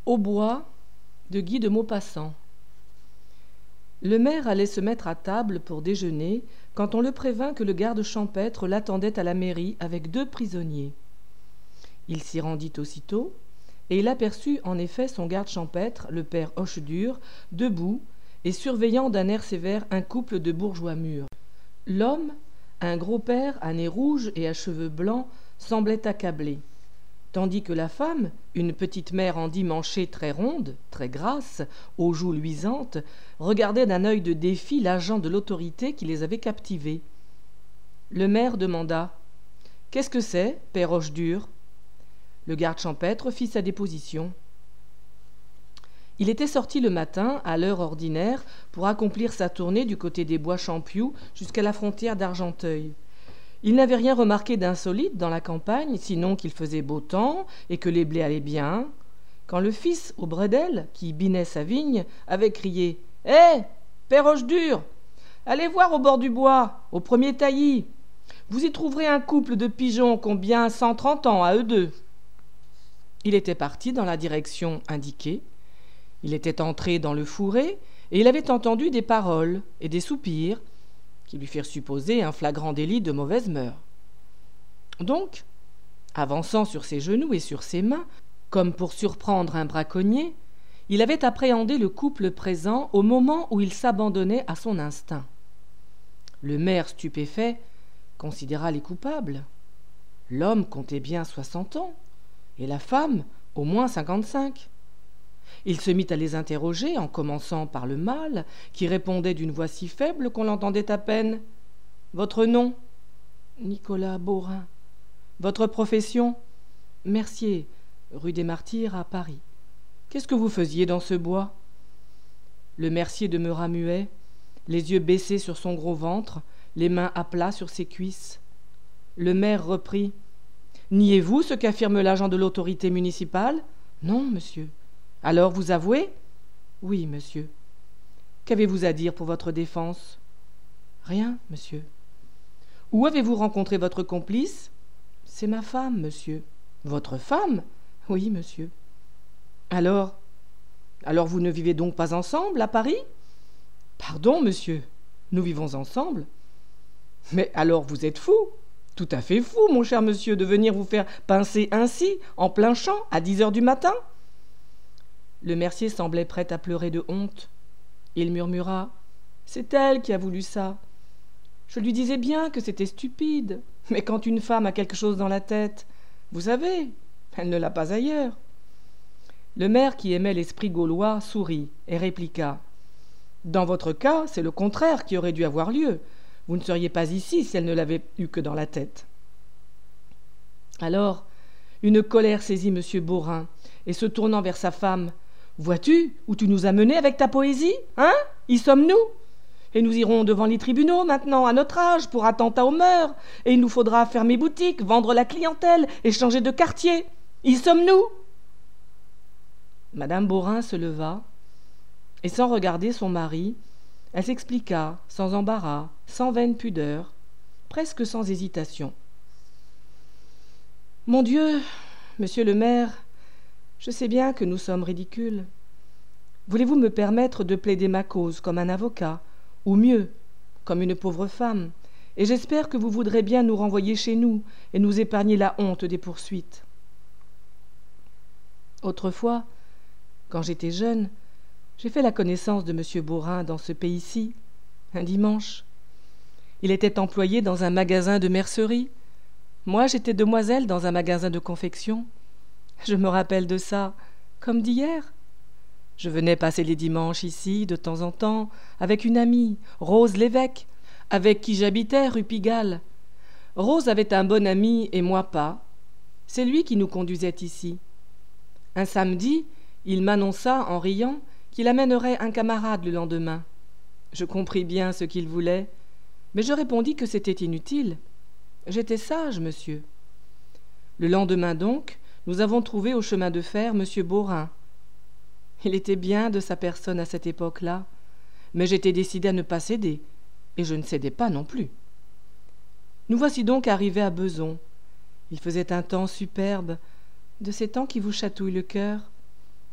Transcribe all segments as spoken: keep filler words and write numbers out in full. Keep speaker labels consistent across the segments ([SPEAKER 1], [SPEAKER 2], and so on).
[SPEAKER 1] Au bois de Guy de Maupassant. Le maire allait se mettre à table pour déjeuner quand on le prévint que le garde champêtre l'attendait à la mairie avec deux prisonniers. Il s'y rendit aussitôt, et il aperçut en effet son garde champêtre, le père Hochedur, debout et surveillant d'un air sévère un couple de bourgeois mûrs. L'homme, un gros père à nez rouge et à cheveux blancs, semblait accablé, tandis que la femme, une petite mère endimanchée très ronde, très grasse, aux joues luisantes, regardait d'un œil de défi l'agent de l'autorité qui les avait captivés. Le maire demanda « Qu'est-ce que c'est, père Hochedur ?» Le garde champêtre fit sa déposition. Il était sorti le matin, à l'heure ordinaire, pour accomplir sa tournée du côté des bois Champioux jusqu'à la frontière d'Argenteuil. Il n'avait rien remarqué d'insolite dans la campagne, sinon qu'il faisait beau temps et que les blés allaient bien, quand le fils au bredel, qui binait sa vigne, avait crié « Hé, père Hochedur, allez voir au bord du bois, au premier taillis. Vous y trouverez un couple de pigeons combien cent trente ans à eux deux. » Il était parti dans la direction indiquée. Il était entré dans le fourré et il avait entendu des paroles et des soupirs qui lui firent supposer un flagrant délit de mauvaise mœurs. Donc, avançant sur ses genoux et sur ses mains, comme pour surprendre un braconnier, il avait appréhendé le couple présent au moment où il s'abandonnait à son instinct. Le maire, stupéfait, considéra les coupables. L'homme comptait bien soixante ans, et la femme au moins cinquante-cinq. Il se mit à les interroger, en commençant par le mâle, qui répondait d'une voix si faible qu'on l'entendait à peine. « Votre nom ?»« Nicolas Beaurain. »« Votre profession ?»« Mercier, rue des Martyrs à Paris. »« Qu'est-ce que vous faisiez dans ce bois ?» Le mercier demeura muet, les yeux baissés sur son gros ventre, les mains à plat sur ses cuisses. Le maire reprit. « Niez-vous ce qu'affirme l'agent de l'autorité municipale ?»« Non, monsieur. » « Alors, vous avouez ?»« Oui, monsieur. »« Qu'avez-vous à dire pour votre défense ?»« Rien, monsieur. »« Où avez-vous rencontré votre complice ?»« C'est ma femme, monsieur. »« Votre femme ?»« Oui, monsieur. »« Alors Alors vous ne vivez donc pas ensemble à Paris ?»« Pardon, monsieur, nous vivons ensemble. »« Mais alors vous êtes fou, tout à fait fou, mon cher monsieur, de venir vous faire pincer ainsi, en plein champ, à dix heures du matin ?» Le mercier semblait prêt à pleurer de honte. Il murmura « C'est elle qui a voulu ça. Je lui disais bien que c'était stupide, mais quand une femme a quelque chose dans la tête, vous savez, elle ne l'a pas ailleurs. » Le maire, qui aimait l'esprit gaulois, sourit et répliqua « Dans votre cas, c'est le contraire qui aurait dû avoir lieu. Vous ne seriez pas ici si elle ne l'avait eu que dans la tête. » Alors, une colère saisit monsieur Beaurain, et se tournant vers sa femme, « Vois-tu où tu nous as menés avec ta poésie, hein? Y sommes-nous? Et nous irons devant les tribunaux maintenant, à notre âge, pour attentat aux mœurs, et il nous faudra fermer boutique, vendre la clientèle et changer de quartier. Y sommes-nous » Madame Beaurain se leva, et sans regarder son mari, elle s'expliqua, sans embarras, sans vaine pudeur, presque sans hésitation. « Mon Dieu, monsieur le maire, je sais bien que nous sommes ridicules. Voulez-vous me permettre de plaider ma cause comme un avocat, ou mieux, comme une pauvre femme, et j'espère que vous voudrez bien nous renvoyer chez nous et nous épargner la honte des poursuites. Autrefois, quand j'étais jeune, j'ai fait la connaissance de monsieur Beaurain dans ce pays-ci, un dimanche. Il était employé dans un magasin de mercerie. Moi, j'étais demoiselle dans un magasin de confection. Je me rappelle de ça, comme d'hier. Je venais passer les dimanches ici, de temps en temps, avec une amie, Rose Lévesque, avec qui j'habitais rue Pigalle. Rose avait un bon ami et moi pas. C'est lui qui nous conduisait ici. Un samedi, il m'annonça, en riant, qu'il amènerait un camarade le lendemain. Je compris bien ce qu'il voulait, mais je répondis que c'était inutile. J'étais sage, monsieur. Le lendemain donc, nous avons trouvé au chemin de fer monsieur Beaurain. Il était bien de sa personne à cette époque-là, mais j'étais décidé à ne pas céder, et je ne cédais pas non plus. Nous voici donc arrivés à Bezons. Il faisait un temps superbe, de ces temps qui vous chatouillent le cœur.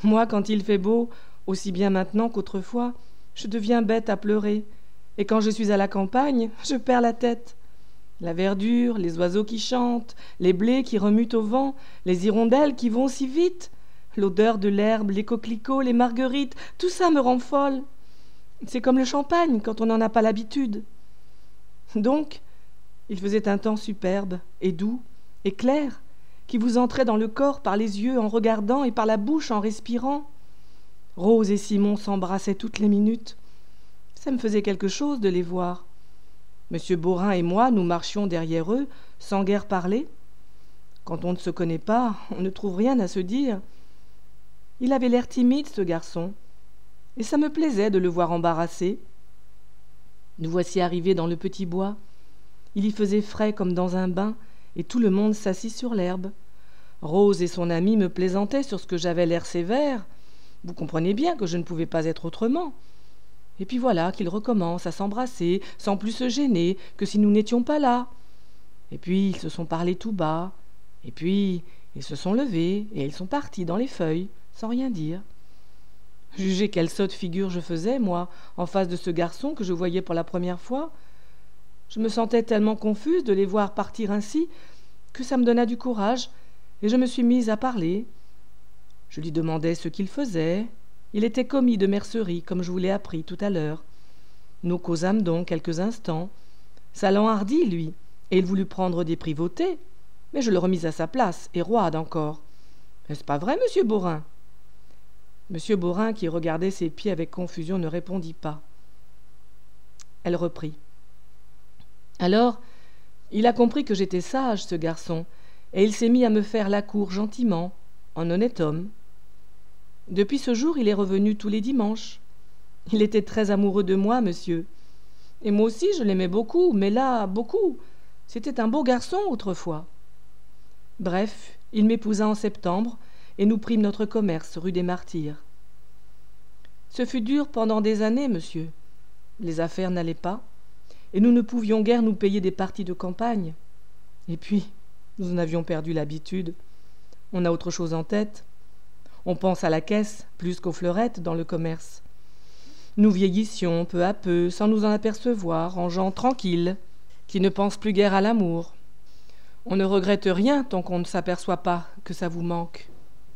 [SPEAKER 1] Moi, quand il fait beau, aussi bien maintenant qu'autrefois, je deviens bête à pleurer, et quand je suis à la campagne, je perds la tête. La verdure, les oiseaux qui chantent, les blés qui remuent au vent, les hirondelles qui vont si vite, l'odeur de l'herbe, les coquelicots, les marguerites, tout ça me rend folle. C'est comme le champagne quand on n'en a pas l'habitude. Donc, il faisait un temps superbe et doux et clair, qui vous entrait dans le corps par les yeux en regardant et par la bouche en respirant. Rose et Simon s'embrassaient toutes les minutes. Ça me faisait quelque chose de les voir. Monsieur Beaurain et moi, nous marchions derrière eux, sans guère parler. Quand on ne se connaît pas, on ne trouve rien à se dire. Il avait l'air timide, ce garçon, et ça me plaisait de le voir embarrassé. Nous voici arrivés dans le petit bois. Il y faisait frais comme dans un bain, et tout le monde s'assit sur l'herbe. Rose et son ami me plaisantaient sur ce que j'avais l'air sévère. Vous comprenez bien que je ne pouvais pas être autrement. Et puis voilà qu'ils recommencent à s'embrasser, sans plus se gêner que si nous n'étions pas là. Et puis ils se sont parlé tout bas, et puis ils se sont levés, et ils sont partis dans les feuilles, sans rien dire. Jugez quelle sotte figure je faisais, moi, en face de ce garçon que je voyais pour la première fois. Je me sentais tellement confuse de les voir partir ainsi que ça me donna du courage, et je me suis mise à parler. Je lui demandais ce qu'il faisait. Il était commis de mercerie, comme je vous l'ai appris tout à l'heure. Nous causâmes donc quelques instants. Ça l'enhardit, lui, et il voulut prendre des privautés, mais je le remis à sa place, et roide encore. Est-ce pas vrai, monsieur Beaurain? Monsieur Beaurain, qui regardait ses pieds avec confusion, ne répondit pas. Elle reprit. Alors, il a compris que j'étais sage, ce garçon, et il s'est mis à me faire la cour gentiment, en honnête homme. Depuis ce jour, il est revenu tous les dimanches. Il était très amoureux de moi, monsieur. Et moi aussi, je l'aimais beaucoup, mais là, beaucoup. C'était un beau garçon autrefois. Bref, il m'épousa en septembre, et nous prîmes notre commerce rue des Martyrs. Ce fut dur pendant des années, monsieur. Les affaires n'allaient pas, et nous ne pouvions guère nous payer des parties de campagne. Et puis, nous en avions perdu l'habitude. On a autre chose en tête. On pense à la caisse plus qu'aux fleurettes dans le commerce. Nous vieillissions peu à peu, sans nous en apercevoir, en gens tranquilles, qui ne pensent plus guère à l'amour. On ne regrette rien tant qu'on ne s'aperçoit pas que ça vous manque.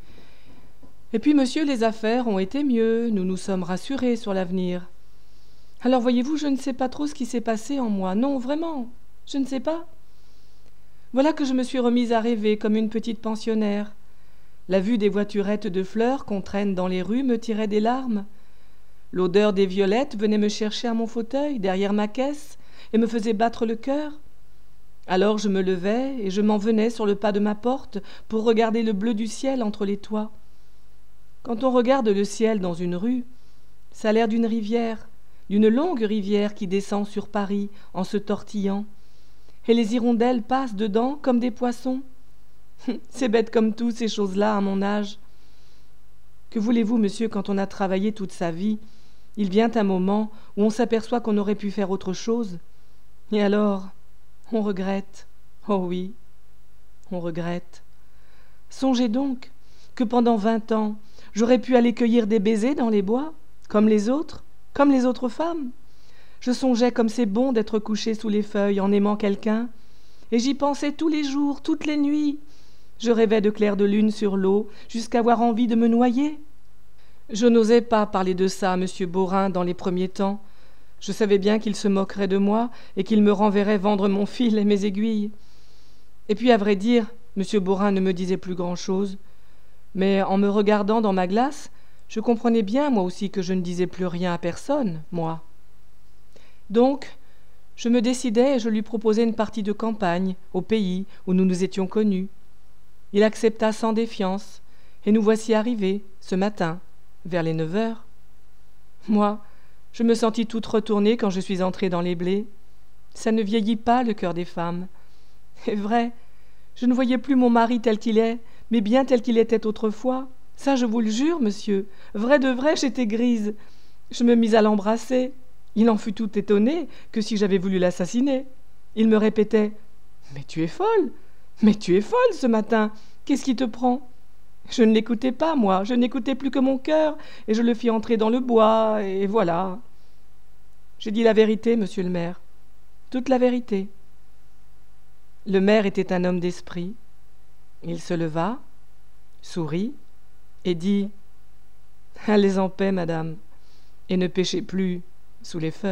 [SPEAKER 1] Et puis, monsieur, les affaires ont été mieux, nous nous sommes rassurés sur l'avenir. Alors, voyez-vous, je ne sais pas trop ce qui s'est passé en moi. Non, vraiment, je ne sais pas. Voilà que je me suis remise à rêver comme une petite pensionnaire. La vue des voiturettes de fleurs qu'on traîne dans les rues me tirait des larmes. L'odeur des violettes venait me chercher à mon fauteuil, derrière ma caisse, et me faisait battre le cœur. Alors je me levais et je m'en venais sur le pas de ma porte pour regarder le bleu du ciel entre les toits. Quand on regarde le ciel dans une rue, ça a l'air d'une rivière, d'une longue rivière qui descend sur Paris en se tortillant, et les hirondelles passent dedans comme des poissons. C'est bête comme tout, ces choses-là, à mon âge. Que voulez-vous, monsieur, quand on a travaillé toute sa vie, il vient un moment où on s'aperçoit qu'on aurait pu faire autre chose. Et alors, on regrette. Oh oui, on regrette. Songez donc que pendant vingt ans, j'aurais pu aller cueillir des baisers dans les bois, comme les autres, comme les autres femmes. Je songeais comme c'est bon d'être couché sous les feuilles en aimant quelqu'un, et j'y pensais tous les jours, toutes les nuits. Je rêvais de clairs de lune sur l'eau, jusqu'à avoir envie de me noyer. Je n'osais pas parler de ça à monsieur Beaurain dans les premiers temps. Je savais bien qu'il se moquerait de moi et qu'il me renverrait vendre mon fil et mes aiguilles. Et puis, à vrai dire, monsieur Beaurain ne me disait plus grand-chose. Mais en me regardant dans ma glace, je comprenais bien, moi aussi, que je ne disais plus rien à personne, moi. Donc, je me décidai et je lui proposai une partie de campagne, au pays où nous nous étions connus. Il accepta sans défiance, et nous voici arrivés, ce matin, vers les neuf heures. Moi, je me sentis toute retournée quand je suis entrée dans les blés. Ça ne vieillit pas, le cœur des femmes. C'est vrai, je ne voyais plus mon mari tel qu'il est, mais bien tel qu'il était autrefois. Ça, je vous le jure, monsieur. Vrai de vrai, j'étais grise. Je me mis à l'embrasser. Il en fut tout étonné que si j'avais voulu l'assassiner. Il me répétait « Mais tu es folle ! Mais tu es folle ce matin! Qu'est-ce qui te prend ?» Je ne l'écoutais pas, moi, je n'écoutais plus que mon cœur, et je le fis entrer dans le bois, et voilà. J'ai dit la vérité, monsieur le maire, toute la vérité. » Le maire était un homme d'esprit. Il se leva, sourit, et dit « Allez en paix, madame, et ne pêchez plus sous les feuilles. »